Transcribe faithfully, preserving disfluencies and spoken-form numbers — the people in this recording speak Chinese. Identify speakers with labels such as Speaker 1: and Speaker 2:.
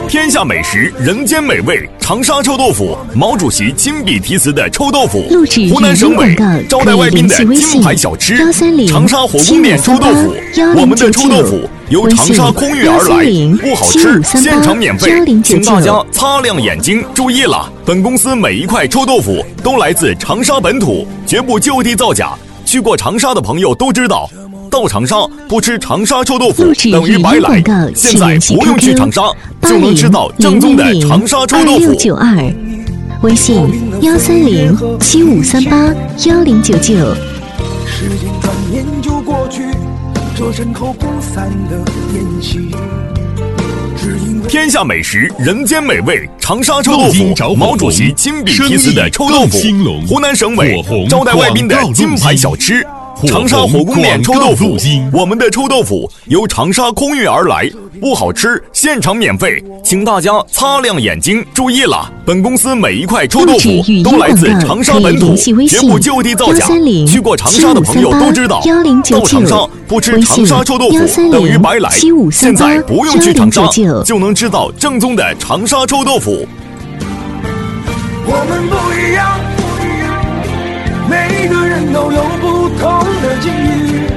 Speaker 1: 天下美食，人间美味，长沙臭豆腐，毛主席亲笔题词的臭豆腐，湖南省委招待外宾的金牌小吃，长沙火锅面臭豆腐，我们的臭豆腐由长沙空运而来，不好吃，现场免费，请大家擦亮眼睛，注意了，本公司每一块臭豆腐都来自长沙本土，绝不就地造假。去过长沙的朋友都知道，到长沙不吃长沙臭豆腐等于白来。现在不用去长沙，就能吃到正宗的长沙臭豆腐。
Speaker 2: 微信幺三零七五三八幺零九九。
Speaker 3: 时间转眼就过去，这身后不散的宴席。
Speaker 1: 天下美食，人间美味，长沙臭豆腐，毛主席亲笔题词的臭豆腐，湖南省委招待外宾的金牌小吃。长沙火锅面臭豆腐，我们的臭豆腐由长沙空运而来，不好吃，现场免费，请大家擦亮眼睛，注意了，本公司每一块臭豆腐都来自长沙本土，绝不就地造假。去过长沙的朋友都知道，到长沙不吃长沙臭豆腐等于白来。现在不用去长沙，就能吃到正宗的长沙臭豆腐。
Speaker 3: 我们不一样，每个人都有不同的境遇。